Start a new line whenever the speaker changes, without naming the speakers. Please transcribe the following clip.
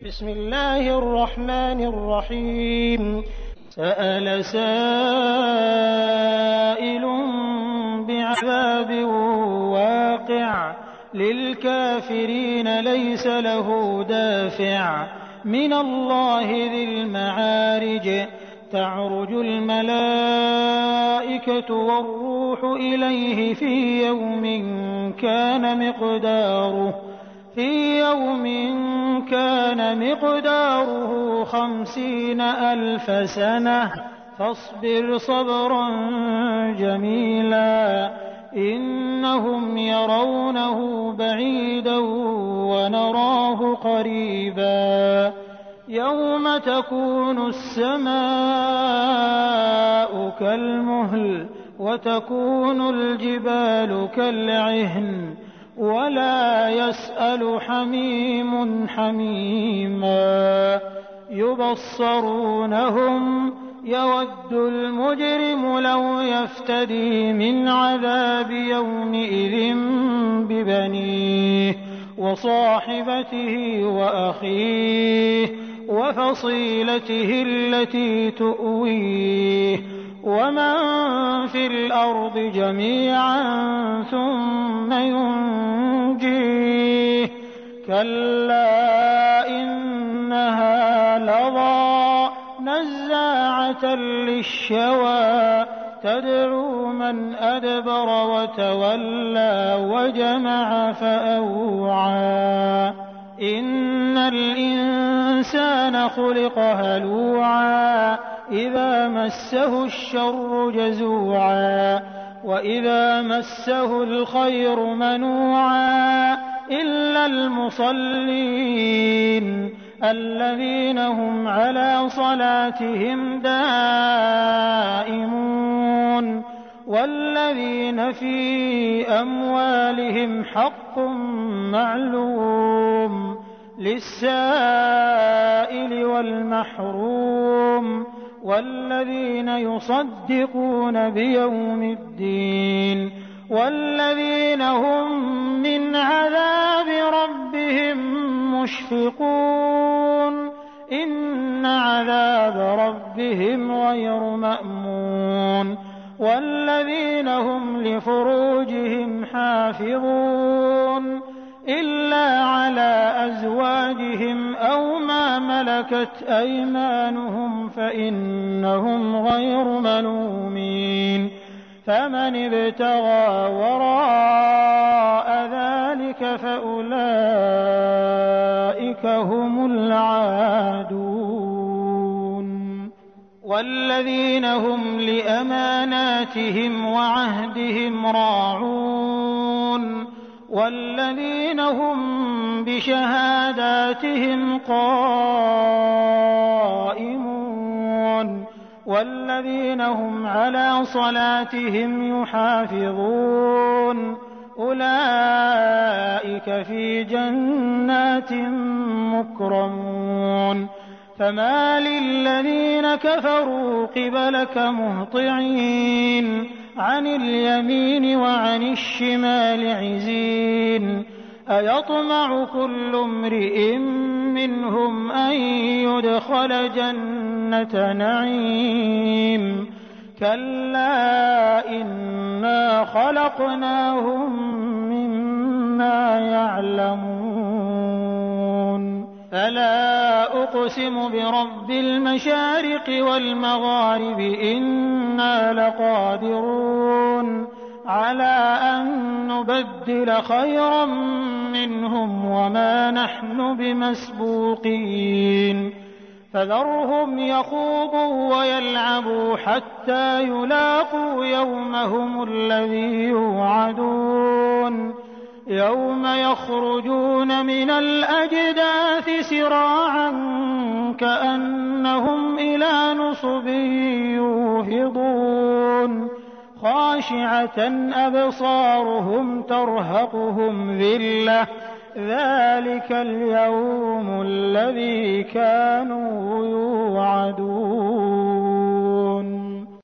بسم الله الرحمن الرحيم. سأل سائل بعذاب واقع للكافرين ليس له دافع من الله ذي المعارج تعرج الملائكة والروح إليه في يوم كان مقداره 50,000 سنة فاصبر صبرا جميلا إنهم يرونه بعيدا ونراه قريبا يوم تكون السماء كالمهل وتكون الجبال كالعهن ولا يسأل حميم حميما يبصرونهم يود المجرم لو يفتدي من عذاب يومئذ ببنيه وصاحبته وأخيه وفصيلته التي تؤويه ومن في الأرض جميعا ثم ينجيه كلا إنها لظى نزاعة للشوى تدعو من أدبر وتولى وجمع فأوعى إن الإنسان خلق هلوعا إذا مسه الشر جزوعا وإذا مسه الخير منوعا إلا المصلين الذين هم على صلاتهم دائمون والذين في أموالهم حق معلوم للسائل والمحروم والذين يصدقون بيوم الدين والذين هم من عذاب ربهم مشفقون إن عذاب ربهم غير مأمون والذين هم لفروجهم حافظون إلا على أزواجهم أو ما ملكت أيمانهم فإنهم غير ملومين فمن ابتغى وراء ذلك فأولئك هم العادون والذين هم لأماناتهم وعهدهم راعون والذين هم بشهاداتهم قائمون والذين هم على صلاتهم يحافظون أولئك في جنات مكرمون فما للذين كفروا قبلك مهطعين عن اليمين وعن الشمال عزين أيطمع كل امرئ منهم أن يدخل جنة نعيم كلا إنا خلقناهم مما يعلمون فلا أقسم برب المشارق والمغارب إنا لقادرون على أن نبدل خيرا منهم وما نحن بمسبوقين فذرهم يخوضوا ويلعبوا حتى يلاقوا يومهم الذي يوعدون يوم يخرجون من الأجداث سراعا كأنهم إلى نصب يوفضون خاشعة أبصارهم ترهقهم ذلة ذلك اليوم الذي كانوا يوعدون